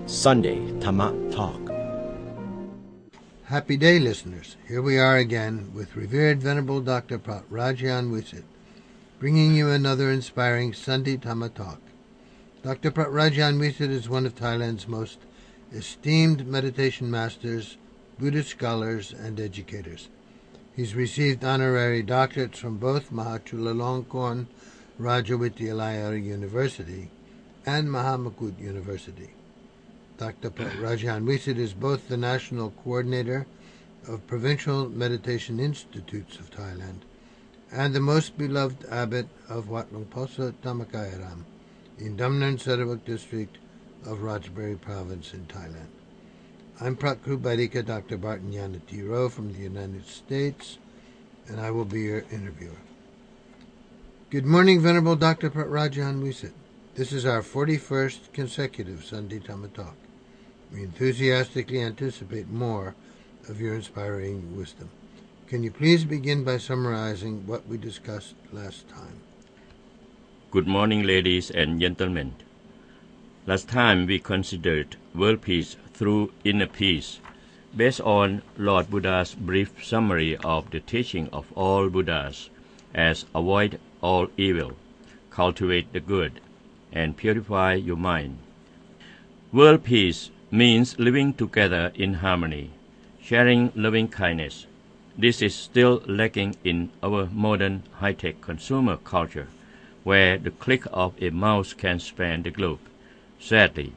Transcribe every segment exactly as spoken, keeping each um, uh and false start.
Sunday Dhamma Talk. Happy day, listeners. Here we are again with revered Venerable Doctor Pratrajan Wisit, bringing you another inspiring Sunday Dhamma Talk. Doctor Pratrajan Wisit is one of Thailand's most esteemed meditation masters, Buddhist scholars, and educators. He's received honorary doctorates from both Mahachulalongkorn Rajavidyalaya University and Mahamakut University. Doctor Pratrajan Wisit is both the National Coordinator of Provincial Meditation Institutes of Thailand and the most beloved abbot of Wat Lung Posa Dhammakaya in Damnan Sarawak district of Ratchaburi province in Thailand. I'm Prakru Baidika Doctor Barton Yanati Rowe from the United States, and I will be your interviewer. Good morning, Venerable Doctor Pratrajan Wisit. This is our forty-first consecutive Sunday Dhamma Talk. We enthusiastically anticipate more of your inspiring wisdom. Can you please begin by summarizing what we discussed last time? Good morning, ladies and gentlemen. Last time we considered world peace through inner peace, based on Lord Buddha's brief summary of the teaching of all Buddhas as avoid all evil, cultivate the good, and purify your mind. World peace means living together in harmony, sharing loving kindness. This is still lacking in our modern high-tech consumer culture, where the click of a mouse can span the globe. Sadly,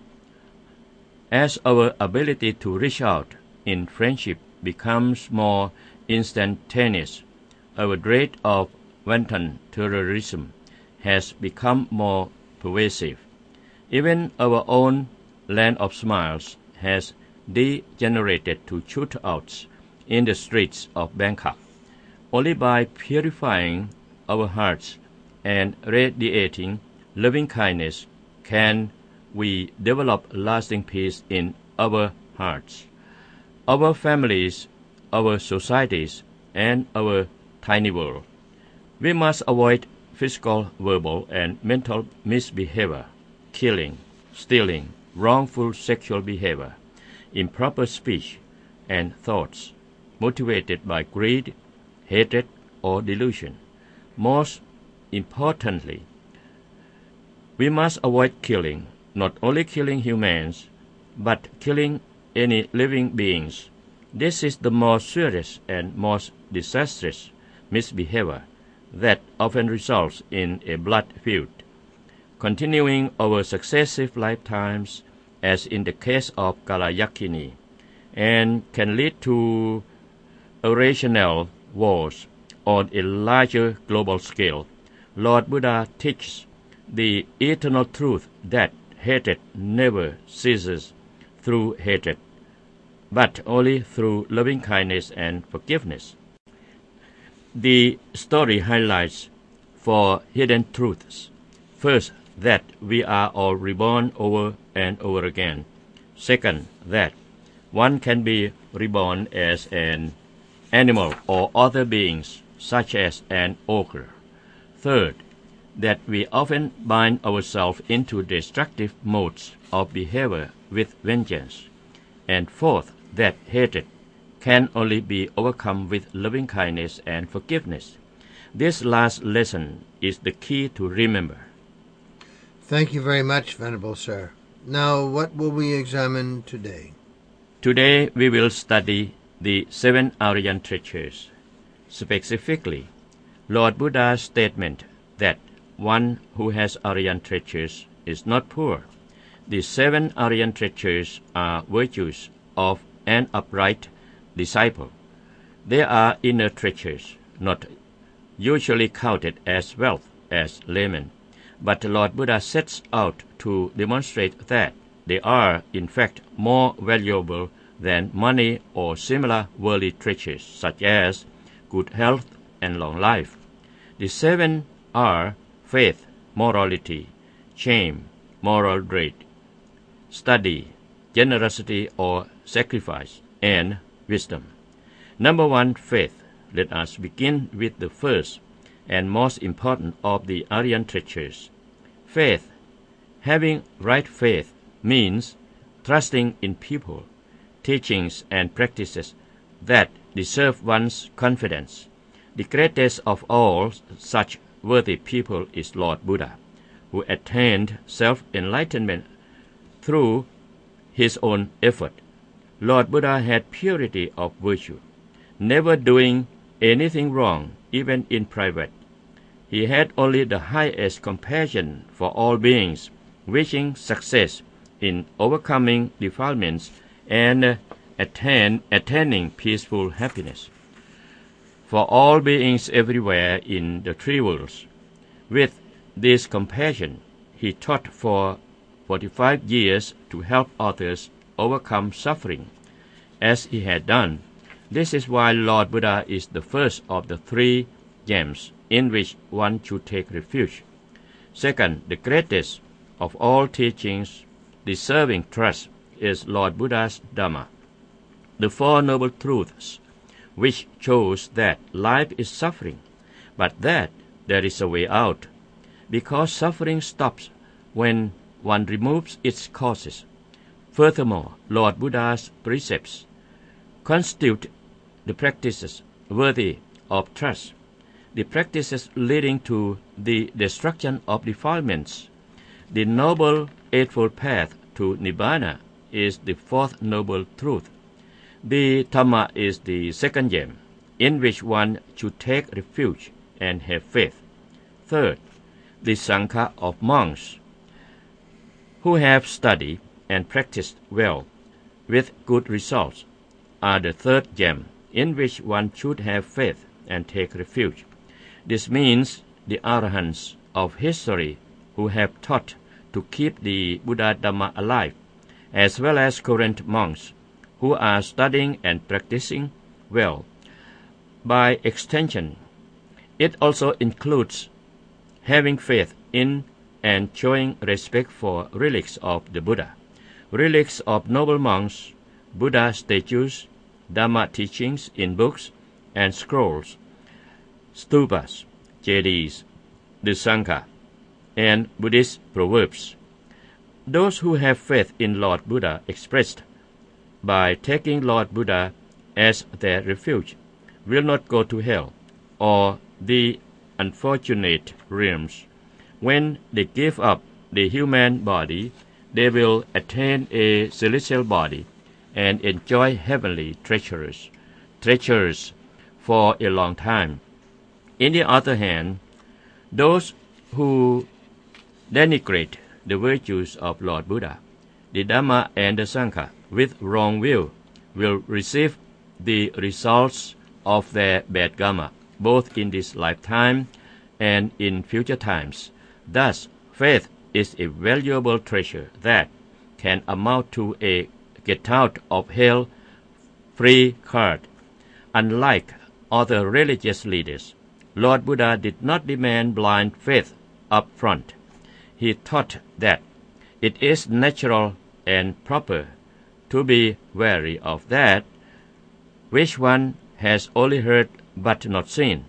as our ability to reach out in friendship becomes more instantaneous, our dread of wanton terrorism has become more pervasive. Even our own land of smiles has degenerated to shootouts in the streets of Bangkok. Only by purifying our hearts and radiating loving kindness can we develop lasting peace in our hearts, our families, our societies, and our tiny world. We must avoid physical, verbal, and mental misbehavior, killing, stealing, wrongful sexual behavior, improper speech, and thoughts motivated by greed, hatred, or delusion. Most importantly, we must avoid killing, not only killing humans, but killing any living beings. This is the most serious and most disastrous misbehavior that often results in a blood feud, continuing over successive lifetimes, as in the case of Kalayakini, and can lead to irrational wars on a larger global scale. Lord Buddha teaches the eternal truth that hatred never ceases through hatred, but only through loving kindness and forgiveness. The story highlights four hidden truths. First, that we are all reborn over and over again. Second, that one can be reborn as an animal or other beings, such as an ogre. Third, that we often bind ourselves into destructive modes of behavior with vengeance. And fourth, that hatred can only be overcome with loving kindness and forgiveness. This last lesson is the key to remember. Thank you very much, Venerable Sir. Now, what will we examine today? Today we will study the seven Aryan treasures. Specifically, Lord Buddha's statement that one who has Aryan treasures is not poor. The seven Aryan treasures are virtues of an upright disciple. They are inner treasures, not usually counted as wealth as laymen. But Lord Buddha sets out to demonstrate that they are, in fact, more valuable than money or similar worldly treasures, such as good health and long life. The seven are faith, morality, shame, moral dread, study, generosity or sacrifice, and wisdom. Number one, faith. Let us begin with the first and most important of the Aryan treasures. Faith. Having right faith means trusting in people, teachings, and practices that deserve one's confidence. The greatest of all such worthy people is Lord Buddha, who attained self-enlightenment through his own effort. Lord Buddha had purity of virtue, never doing anything wrong, even in private. He had only the highest compassion for all beings, wishing success in overcoming defilements and attain, attaining peaceful happiness for all beings everywhere in the three worlds. With this compassion, he taught for forty-five years to help others overcome suffering, as he had done. This is why Lord Buddha is the first of the three gems in which one should take refuge. Second, the greatest of all teachings deserving trust is Lord Buddha's Dhamma, the Four Noble Truths, which shows that life is suffering, but that there is a way out, because suffering stops when one removes its causes. Furthermore, Lord Buddha's precepts constitute the practices worthy of trust, the practices leading to the destruction of defilements. The Noble Eightfold Path to Nibbana is the fourth noble truth. The Dhamma is the second gem, in which one should take refuge and have faith. Third, the Sangha of monks, who have studied and practiced well, with good results, are the third gem, in which one should have faith and take refuge. This means the Arahants of history who have taught to keep the Buddha Dhamma alive, as well as current monks who are studying and practicing well. By extension, it also includes having faith in and showing respect for relics of the Buddha, relics of noble monks, Buddha statues, Dhamma teachings in books and scrolls, stupas, jadis, the Sangha, and Buddhist proverbs. Those who have faith in Lord Buddha expressed by taking Lord Buddha as their refuge will not go to hell or the unfortunate realms. When they give up the human body, they will attain a celestial body and enjoy heavenly treasures, treasures for a long time. In the other hand, those who denigrate the virtues of Lord Buddha, the Dhamma and the Sangha with wrong will will receive the results of their bad karma, both in this lifetime and in future times. Thus, faith is a valuable treasure that can amount to a get out of hell free card. Unlike other religious leaders, Lord Buddha did not demand blind faith up front. He taught that it is natural and proper to be wary of that which one has only heard but not seen.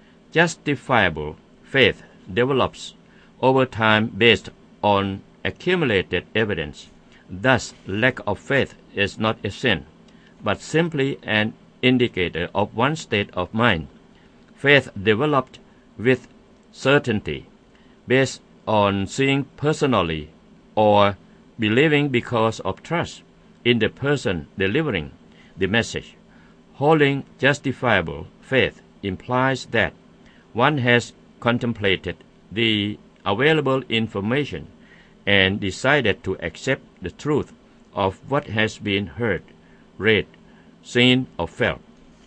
Justifiable faith develops over time based on accumulated evidence. Thus, lack of faith is not a sin, but simply an indicator of one's state of mind. Faith developed with certainty, based on seeing personally or believing because of trust in the person delivering the message. Holding justifiable faith implies that one has contemplated the available information and decided to accept the truth of what has been heard, read, seen, or felt.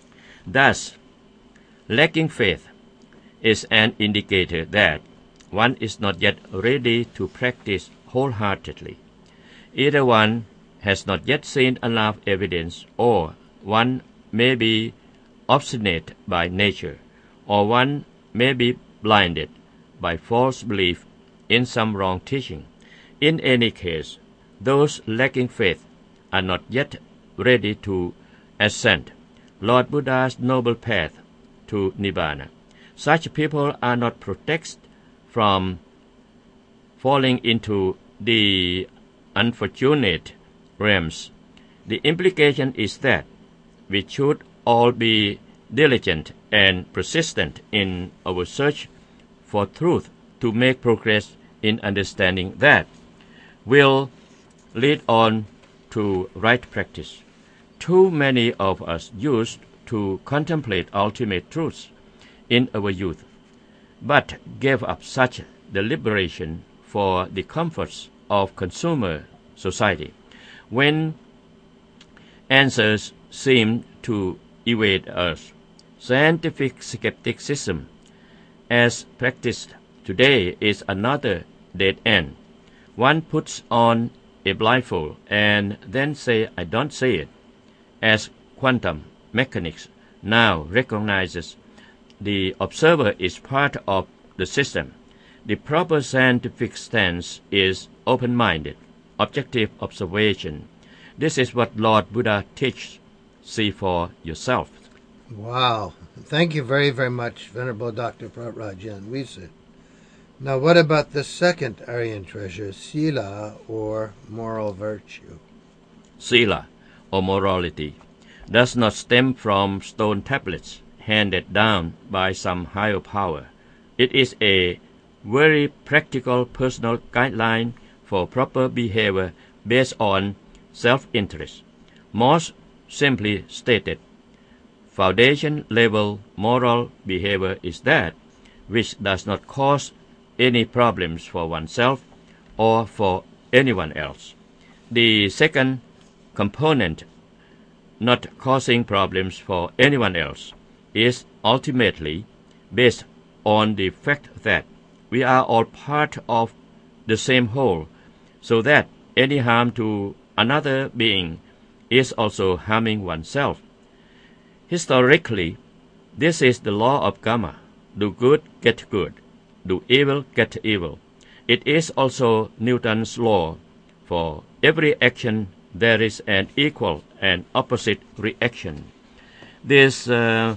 Thus, lacking faith is an indicator that one is not yet ready to practice wholeheartedly. Either one has not yet seen enough evidence, or one may be obstinate by nature, or one may be blinded by false belief in some wrong teaching. In any case, those lacking faith are not yet ready to ascend Lord Buddha's noble path to Nibbana. Such people are not protected from falling into the unfortunate realms. The implication is that we should all be diligent and persistent in our search for truth to make progress in understanding that will lead on to right practice. Too many of us used to contemplate ultimate truths in our youth, but gave up such deliberation for the comforts of consumer society, when answers seem to evade us. Scientific skepticism, as practiced today, is another dead end. One puts on a blindfold and then say, "I don't see it," as quantum mechanics now recognizes the observer is part of the system. The proper scientific stance is open-minded, objective observation. This is what Lord Buddha teaches. See for yourself. Wow. Thank you very, very much, Venerable Doctor Rajan Wisit. Now, what about the second Aryan treasure, Sila, or moral virtue? Sila, or morality, does not stem from stone tablets handed down by some higher power. It is a very practical personal guideline for proper behavior based on self-interest. Most simply stated, foundation-level moral behavior is that which does not cause any problems for oneself or for anyone else. The second component, not causing problems for anyone else, is ultimately based on the fact that we are all part of the same whole, so that any harm to another being is also harming oneself. Historically, this is the law of karma. Do good, get good. Do evil, get evil. It is also Newton's law. For every action, there is an equal and opposite reaction. This uh,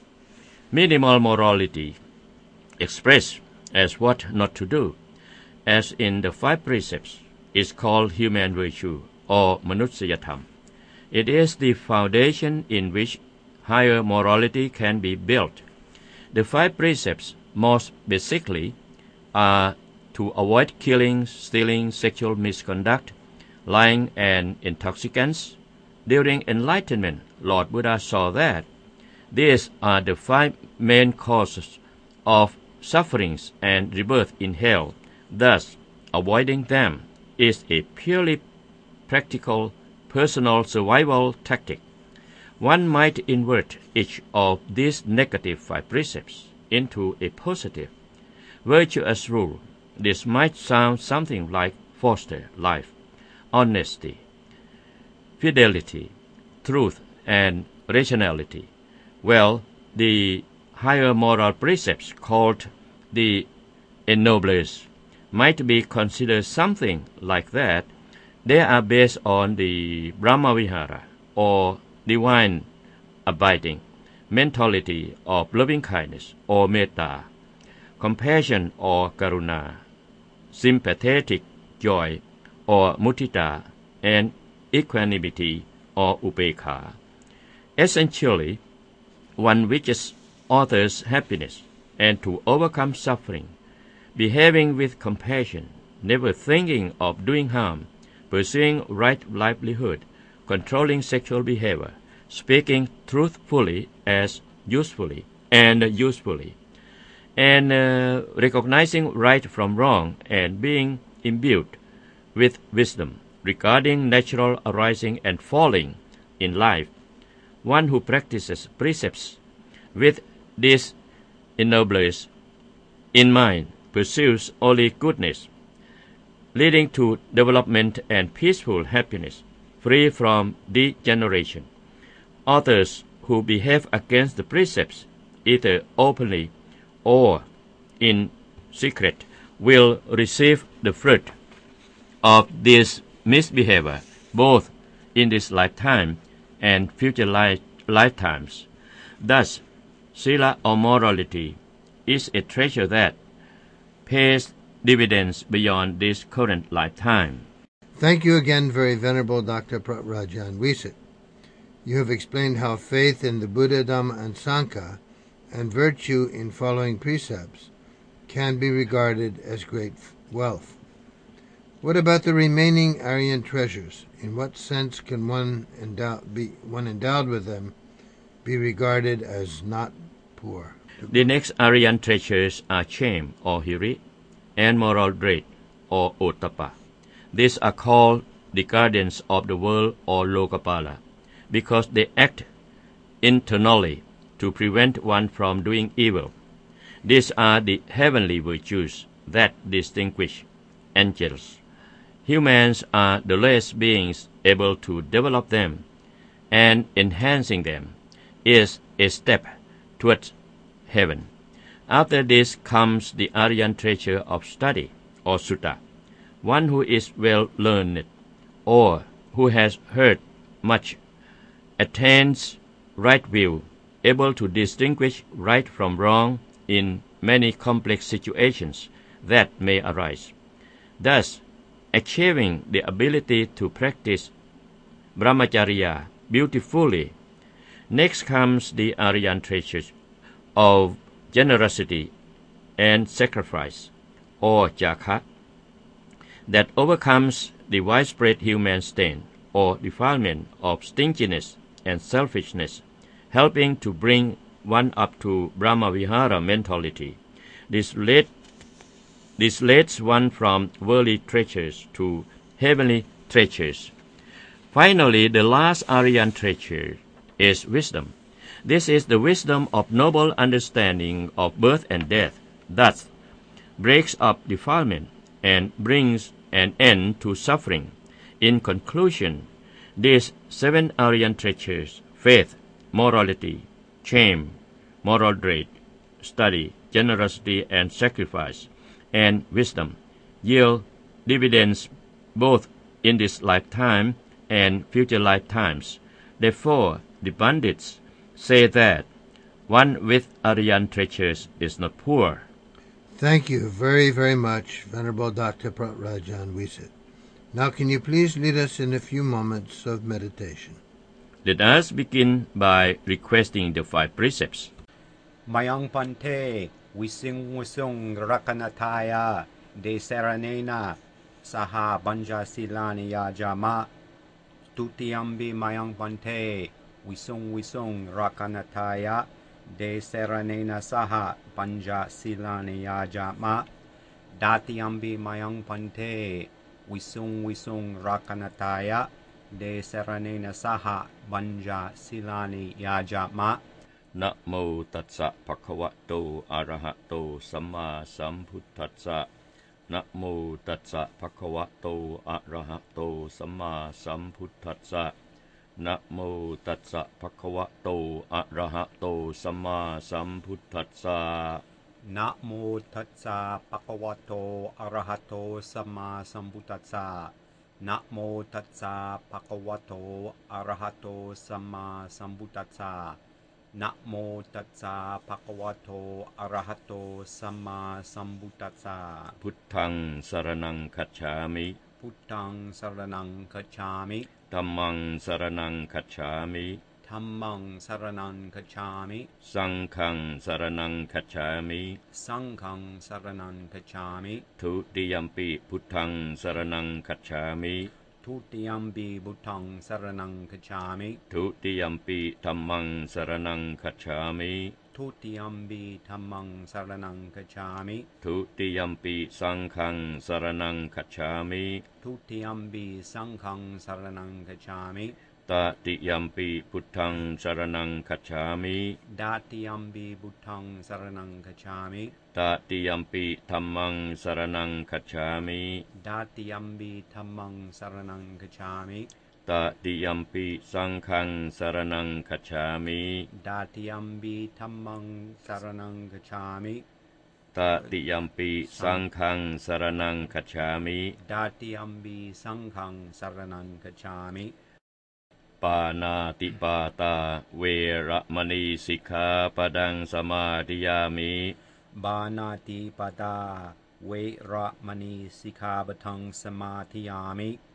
minimal morality, expressed as what not to do, as in the five precepts, is called human virtue or manusiyatham. It is the foundation in which higher morality can be built. The five precepts, most basically, are to avoid killing, stealing, sexual misconduct, lying, and intoxicants. During enlightenment, Lord Buddha saw that these are the five main causes of sufferings and rebirth in hell. Thus, avoiding them is a purely practical, personal survival tactic. One might invert each of these negative five precepts into a positive, virtuous rule. This might sound something like foster life, honesty, fidelity, truth, and rationality. Well, the higher moral precepts, called the ennoblers, might be considered something like that. They are based on the Brahmavihara, or divine abiding, mentality of loving kindness or metta, compassion or karuna, sympathetic joy or mudita, and equanimity or upekha. Essentially, one wishes others happiness and to overcome suffering, behaving with compassion, never thinking of doing harm, pursuing right livelihood, controlling sexual behavior, speaking truthfully as usefully and usefully, and uh, recognizing right from wrong and being imbued with wisdom regarding natural arising and falling in life. One who practices precepts with these ennoblers in mind pursues only goodness, leading to development and peaceful happiness, free from degeneration. Others who behave against the precepts, either openly or in secret, will receive the fruit of this misbehavior, both in this lifetime and future life, lifetimes. Thus, Sila or morality is a treasure that pays dividends beyond this current lifetime. Thank you again, Very Venerable Doctor Rajan Wisit. You have explained how faith in the Buddha, Dhamma, and Sangha and virtue in following precepts can be regarded as great wealth. What about the remaining Aryan treasures? In what sense can one, endow, be, one endowed with them be regarded as not poor? The next Aryan treasures are shame or hiri and moral dread or ottappa. These are called the guardians of the world or lokapala because they act internally to prevent one from doing evil. These are the heavenly virtues that distinguish angels. Humans are the less beings able to develop them, and enhancing them is a step towards heaven. After this comes the Aryan treasure of study, or sutta. One who is well learned, or who has heard much, attains right view, able to distinguish right from wrong in many complex situations that may arise, thus achieving the ability to practice brahmacharya beautifully. Next comes the Aryan treasures of generosity and sacrifice, or jhaka, that overcomes the widespread human stain or defilement of stinginess and selfishness, helping to bring one up to Brahmavihara mentality. This led This leads one from worldly treasures to heavenly treasures. Finally, the last Aryan treasure is wisdom. This is the wisdom of noble understanding of birth and death, thus breaks up defilement and brings an end to suffering. In conclusion, these seven Aryan treasures, faith, morality, shame, moral dread, study, generosity, and sacrifice, and wisdom, yield dividends both in this lifetime and future lifetimes. Therefore, the Pandits say that one with Aryan treasures is not poor. Thank you very, very much, Venerable Doctor Rajan Wisit. Now can you please lead us in a few moments of meditation? Let us begin by requesting the five precepts. Mayang Pante Wising Wisung Rakanataya De Saranena Saha Banja Silani Yajama Tutiyambi Mayang Pante Wisung Wisung Rakanataya De Saranena Saha Banja Silani Yajama Datiyambi Mayang Pante Wisung Wisung Rakanataya De Saranena Saha Banja Silani Yajama. นะโมตัสสะภะคะวะโตอะระหะโตสัมมาสัมพุทธัสสะนะโมตัสสะภะคะวะโตอะระหะโตสัมมาสัมพุทธัสสะนะโมตัสสะภะคะวะโตอะระหะโตสัมมาสัมพุทธัสสะนะโมตัสสะภะคะวะโตอะระหะโตสัมมาสัมพุทธัสสะนะโมตัสสะภะคะวะโตอะระหะโตสัมมาสัมพุทธัสสะนะโมตัสสะภะคะวะโตอะระหะโตสัมมาสัมพุทธัสสะพุทธังสรณังคัจฉามิพุทธังสรณังคัจฉามิธัมมังสรณังคัจฉามิธัมมังสรณังคัจฉามิสังฆังสรณังคัจฉามิสังฆังสรณังคัจฉามิทุติยัมปิพุทธังสรณังคัจฉามิทุติยัมปิพุทธังสรณังคัจฉามิทุติยัมปิธัมมังสรณังคัจฉามิทุติยัมปิธัมมังสรณังคัจฉามิทุติยัมปิสังฆังสรณังคัจฉามิทุติยัมปิสังฆังสรณังคัจฉามิตติยัมปิพุทธังสรณังคัจฉามิดาติยัมปิพุทธังสรณังคัจฉามิตติยัมปิธัมมังสรณังคัจฉามิดาติยัมปิธัมมังสรณังคัจฉามิตติยัมปิสังฆังสรณังคัจฉามิดาติยัมปิธัมมังสรณังคัจฉามิตติยัมปิสังฆังสรณังคัจฉามิดาติยัมปิสังฆังสรณังคัจฉามิปานาติปาตาเวระมณีสิกขาปดังสมาธิยามิบานาติปาตาเวระมณีสิกขาปดังสมาธิยามิ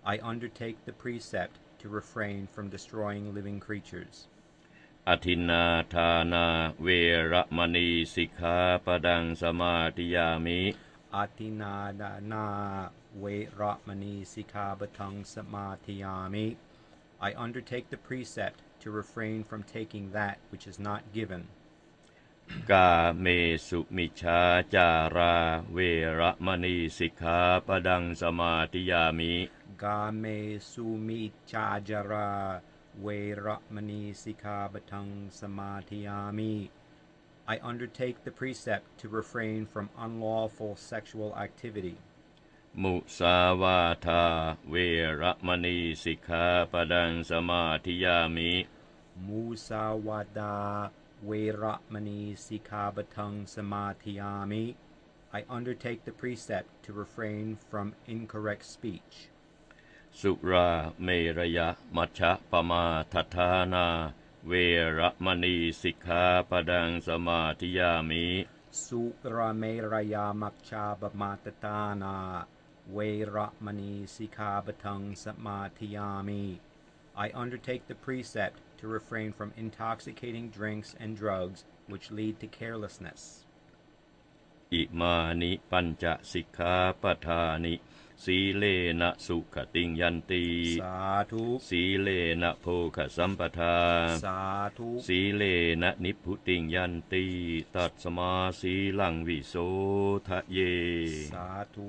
I undertake the precept to refrain from destroying living creatures. อทินนาทานาเวระมณีสิกขาปดังสมาธิยามิ Atinadana Veramani Sikhabatang Samadhiyami. I undertake the precept to refrain from taking that which is not given. กาเมสุมิชาจาราเวระมณีสิกขาปดังสมาธิยามิ Game Sumi Chajara Veramani Sikhabatang Samadhiyami. I undertake the precept to refrain from unlawful sexual activity. มุสาวาทาเวระมณีสิกขาปดังสมาธิยามิ Musawada Veramani Sikhabatang Samadhiyami. I undertake the precept to refrain from incorrect speech. สุราเมรยมัชฌะปมาทัฏฐานาเวระมณีสิกขาปดังสมาธิยามิ Surameraya Makchabamatana Veramani Sikhabatang Samadhiyami. I undertake the precept to refrain from intoxicating drinks and drugs which lead to carelessness. อิมานิปัญจสิกขาปทานิสีเลนะสุขติงยันติ Sadhu สีเลนะโภคสัมปทา Sadhu สีเลนะนิพพุติงยันติตัสสมาสีลังวิโสทะเย Sadhu.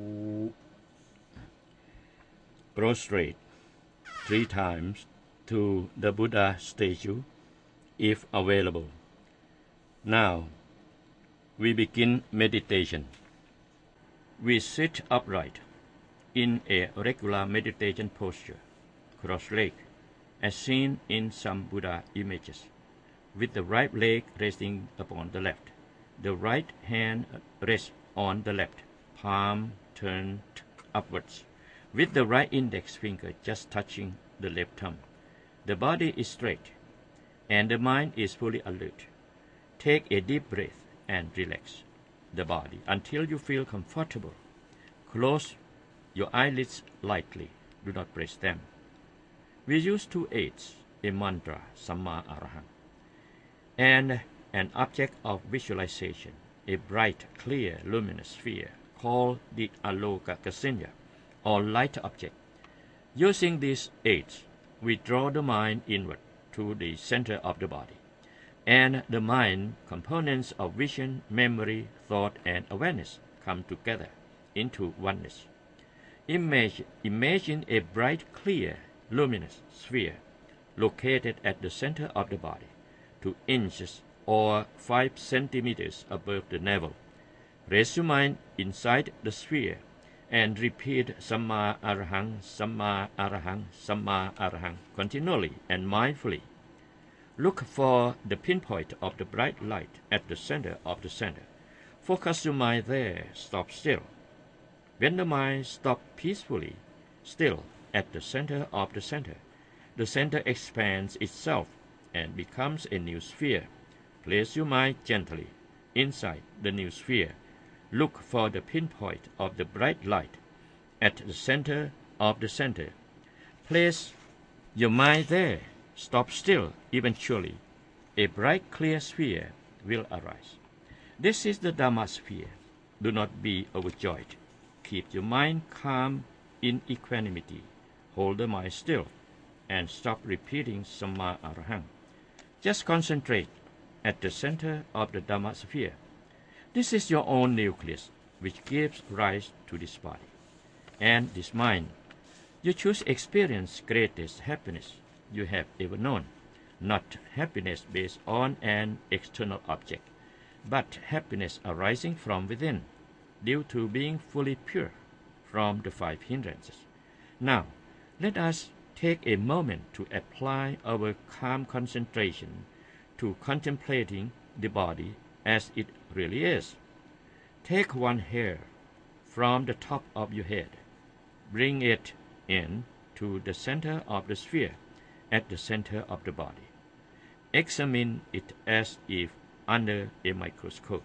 Prostrate three times to the Buddha statue if available. Now we begin meditation. We sit upright in a regular meditation posture, cross-legged, as seen in some Buddha images, with the right leg resting upon the left. The right hand rests on the left, palm turned upwards, with the right index finger just touching the left thumb. The body is straight, and the mind is fully alert. Take a deep breath and relax the body until you feel comfortable. Close your eyelids lightly. Do not press them. We use two aids, a mantra, Samma Arahant, and an object of visualization, a bright, clear, luminous sphere called the Alokakasanya, or light object. Using these aids, we draw the mind inward to the center of the body, and the mind components of vision, memory, thought, and awareness come together into oneness. Imagine, imagine a bright, clear, luminous sphere located at the center of the body, two inches or five centimeters above the navel. Raise your mind inside the sphere and repeat Samma Arahant, Samma Arahant, Samma Arahant continually and mindfully. Look for the pinpoint of the bright light at the center of the center. Focus your mind there. Stop still. When the mind stops peacefully, still at the center of the center, the center expands itself and becomes a new sphere. Place your mind gently inside the new sphere. Look for the pinpoint of the bright light at the center of the center. Place your mind there. Stop still. Eventually, a bright, clear sphere will arise. This is the Dhamma sphere. Do not be overjoyed. Keep your mind calm in equanimity. Hold the mind still and stop repeating Samma Arahant. Just concentrate at the center of the Dhamma sphere. This is your own nucleus which gives rise to this body and this mind. You choose experience greatest happiness you have ever known, not happiness based on an external object, but happiness arising from within, due to being fully pure from the five hindrances. Now, let us take a moment to apply our calm concentration to contemplating the body as it really is. Take one hair from the top of your head. Bring it in to the center of the sphere at the center of the body. Examine it as if under a microscope.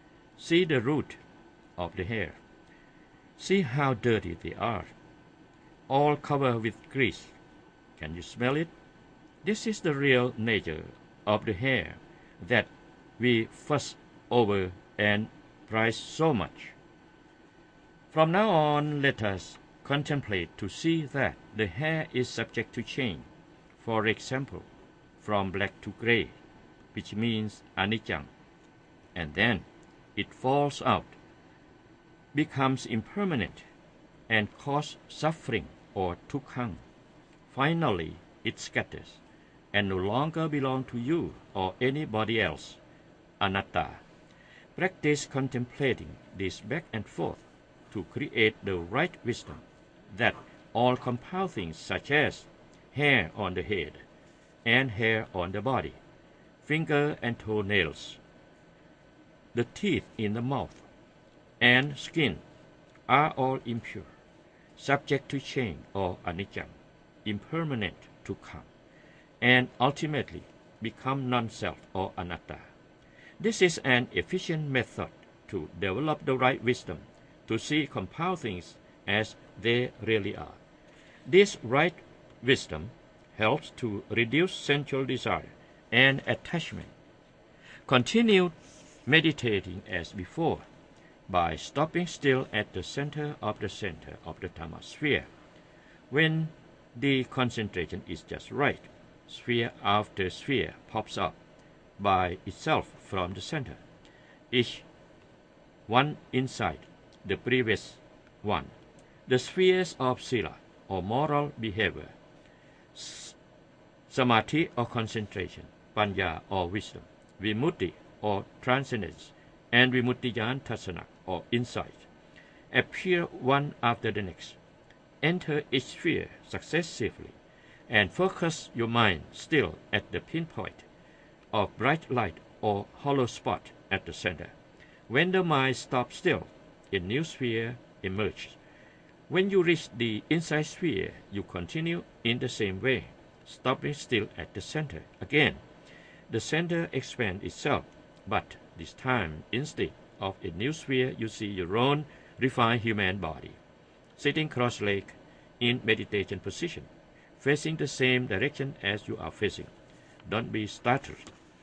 See the root of the hair. See how dirty they are. all covered with grease. Can you smell it? This is the real nature of the hair that we fuss over and prize so much. From now on, let us contemplate to see that the hair is subject to change. For example, from black to gray, which means anicca, and then it falls out, becomes impermanent, and causes suffering or dukkha. Finally, it scatters, and no longer belongs to you or anybody else, anatta. Practice contemplating this back and forth to create the right wisdom that all compound things such as hair on the head and hair on the body, finger and toenails, the teeth in the mouth, and skin are all impure, subject to change or anicca, impermanent to come, and ultimately become non-self or anatta. This is an efficient method to develop the right wisdom to see compound things as they really are. This right wisdom helps to reduce sensual desire and attachment. Continue meditating as before by stopping still at the center of the center of the Dhamma sphere. When the concentration is just right, sphere after sphere pops up by itself from the center, each one inside the previous one. The spheres of sila or moral behavior, samadhi or concentration, panya or wisdom, vimutti or transcendence, and vimuttiyāna tassana or insight, appear one after the next. Enter each sphere successively and focus your mind still at the pinpoint of bright light or hollow spot at the center. When the mind stops still, a new sphere emerges. When you reach the inside sphere, you continue in the same way, stopping still at the center. Again, the center expands itself, but this time, instead of a new sphere, you see your own refined human body, sitting cross-legged in meditation position, facing the same direction as you are facing. Don't be startled.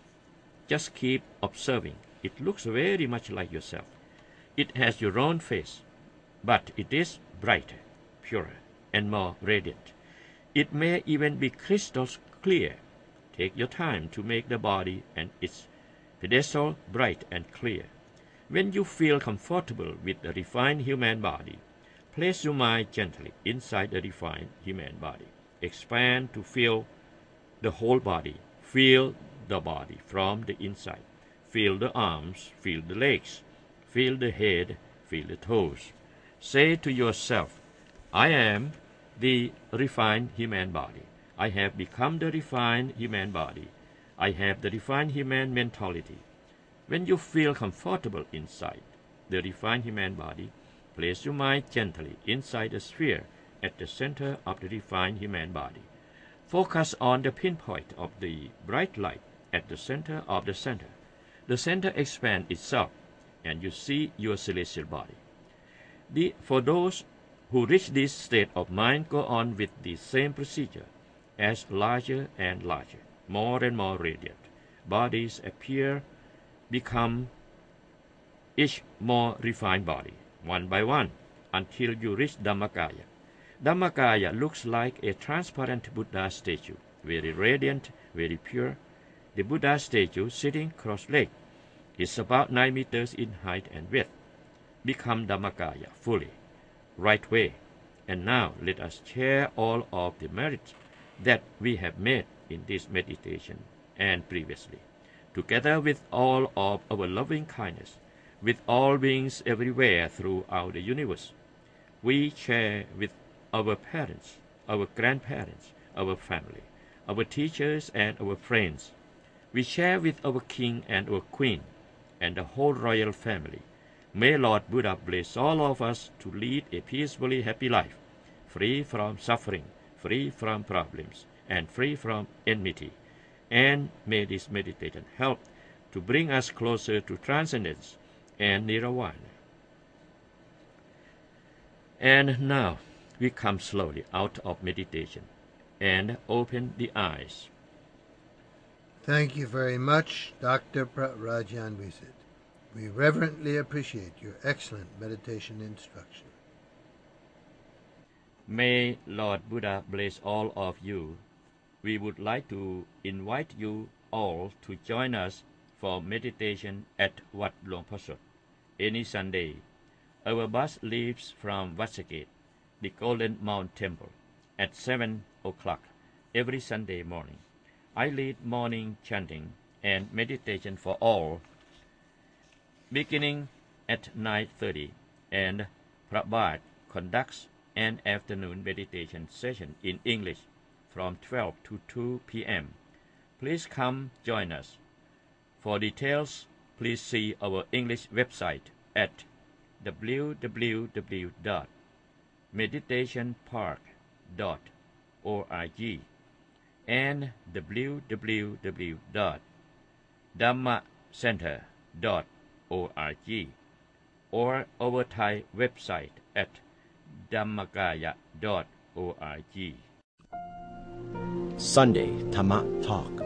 Just keep observing. It looks very much like yourself. It has your own face, but it is brighter, purer, and more radiant. It may even be crystal clear. Take your time to make the body and its pedestal bright and clear. When you feel comfortable with the refined human body, place your mind gently inside the refined human body. Expand to feel the whole body. Feel the body from the inside. Feel the arms, feel the legs, feel the head, feel the toes. Say to yourself, I am the refined human body. I have become the refined human body. I have the refined human mentality. When you feel comfortable inside the refined human body, place your mind gently inside the sphere at the center of the refined human body. Focus on the pinpoint of the bright light at the center of the center. The center expands itself, and you see your celestial body. The, for those who reach this state of mind, go on with the same procedure as larger and larger, more and more radiant. Bodies appear, become each more refined body, one by one, until you reach Dhammakaya. Dhammakaya looks like a transparent Buddha statue, very radiant, very pure. The Buddha statue, sitting cross-legged, is about nine meters in height and width. Become Dhammakaya fully, right way. And now let us share all of the merits that we have made in this meditation and previously, together with all of our loving kindness, with all beings everywhere throughout the universe. We share with our parents, our grandparents, our family, our teachers and our friends. We share with our king and our queen and the whole royal family. May Lord Buddha bless all of us to lead a peacefully happy life, free from suffering, free from problems, and free from enmity. And may this meditation help to bring us closer to transcendence and nirvana. And now, we come slowly out of meditation and open the eyes. Thank you very much, Doctor Rajan Wisit. We reverently appreciate your excellent meditation instruction. May Lord Buddha bless all of you. We would like to invite you all to join us for meditation at Wat Luang Prasut any Sunday. Our bus leaves from Wat Saket, the Golden Mount Temple, at seven o'clock every Sunday morning. I lead morning chanting and meditation for all, beginning at nine thirty, and Prabhat conducts an afternoon meditation session in English from twelve to two p.m. Please come join us. For details, please see our English website at w w w dot meditation park dot org and w w w dot dhamma center dot org or our Thai website at dhammagaya dot org. Sunday Tama Talk.